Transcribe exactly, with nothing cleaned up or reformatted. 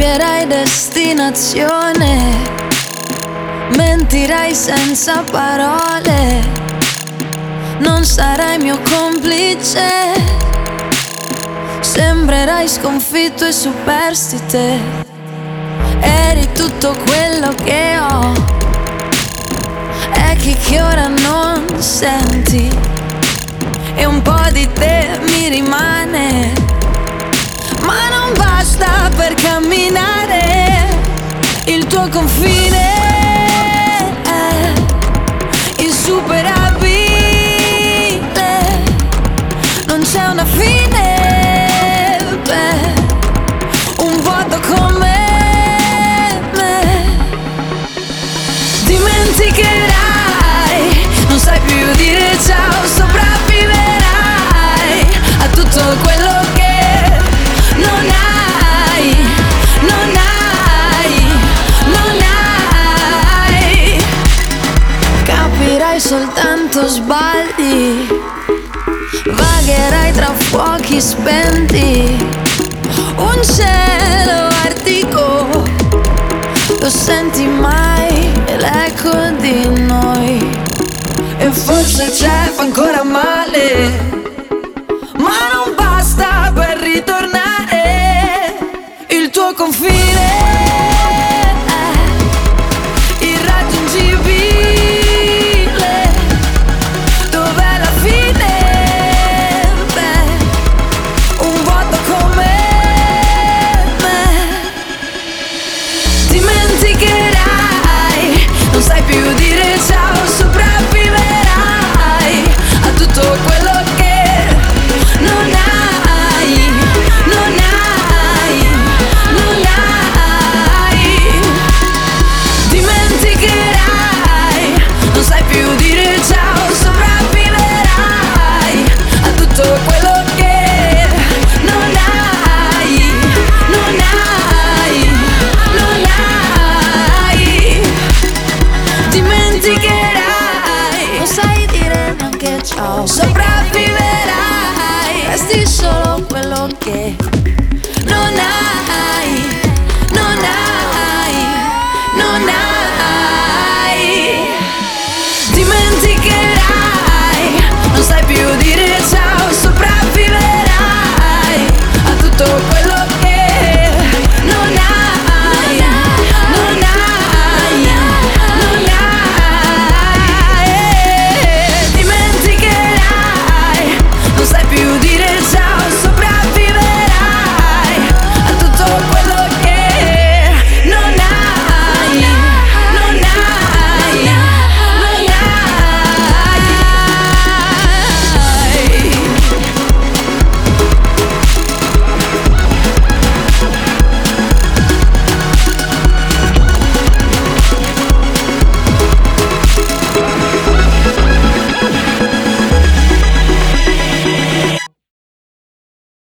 cambierai destinazione, mentirai senza parole, non sarai mio complice, sembrerai sconfitto e superstite. Eri tutto quello che ho, è chi che ora non senti, e un po' di te mi rimane, ma non basta per camminare. Il tuo confine è insuperabile, non c'è una fine per un vuoto come me. Dimenticherai, non sai più dire ciao, sopravviverai a tutto quello che non hai, non hai, non hai. Capirai soltanto sbagli, vagherai tra fuochi spenti, un cielo artico, lo senti mai l'eco di noi? E forse c'è, fa ancora male, ma non basta per ritornare. Il tuo confine è irraggiungibile, dov'è la fine per un vuoto come me? Dimenticherai, non sai più dire ciao, sopravviverai a tutto quello che non hai, non hai, non hai. Dimenticherai, non sai più dire ciao, sopravviverai a tutto quello che non hai, non hai, non hai. Dimenticherai, non sai dire neanche ciao, sopravviverai, resti solo quello che